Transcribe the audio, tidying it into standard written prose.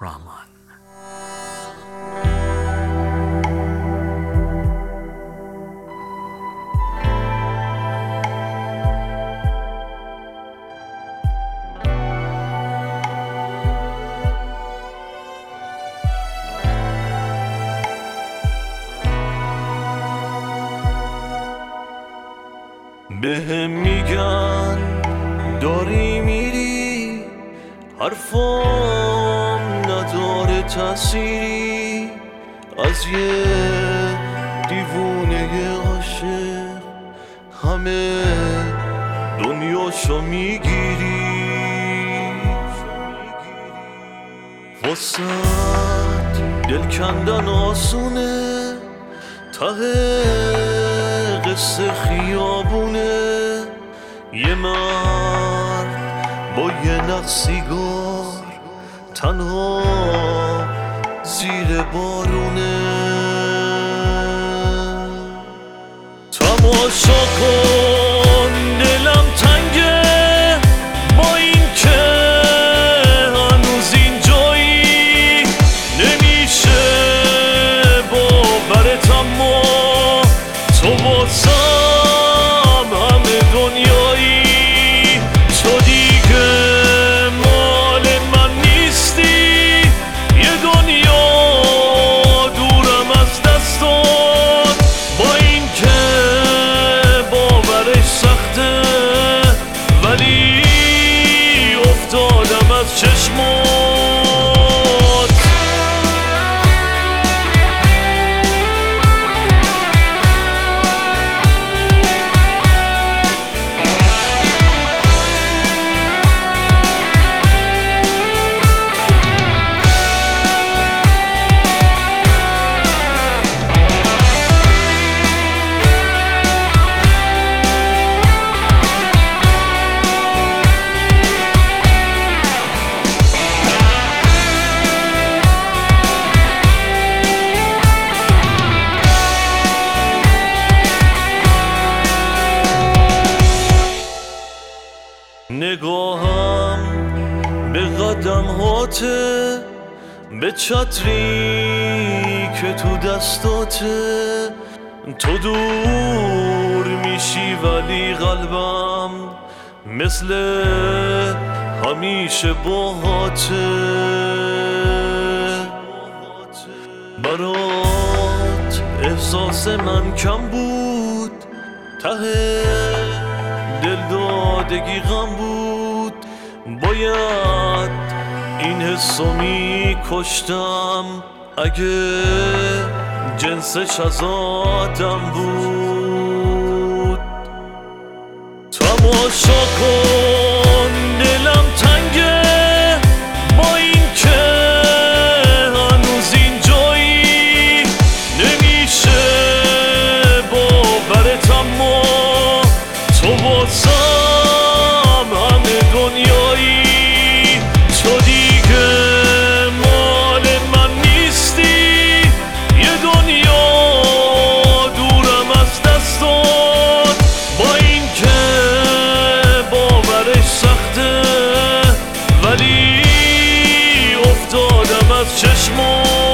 رامان. بهم میگن داری میری، حرفام نداره تأثیری، از یه دیوونه عاشق همه دنیاشو میگیری. واسه دل کندن آسونه، ته قصه خیابونه، یه مرد با یه نخ سیگار تنها زیر بارونه. تماشا کن دلم تنگه با این که هنوز اینجایی، نمیشه باورت اما تو واسم همه دنیایی. تو دیگه مال من نیستی، یه دنیا دورم از دستات، با این که باورش سخته ولی افتادم از چشمات. نگاهم به قدم هاته، به چتری که تو دستاته، تو دور میشی ولی قلبم مثل همیشه باهاته. برات احساس من کم بود، ته دل دادگی غم بود، باید این حسو می کشتم اگه جنسش از آدم بود. تماشا کن دلم تنگه با این که هنوز اینجایی، نمیشه باورت اما تو واسم همه دنیایی. تو دیگه مال من نیستی، یه دنیا دورم از دستات، با این که باورش سخته ولی افتادم از چشمات.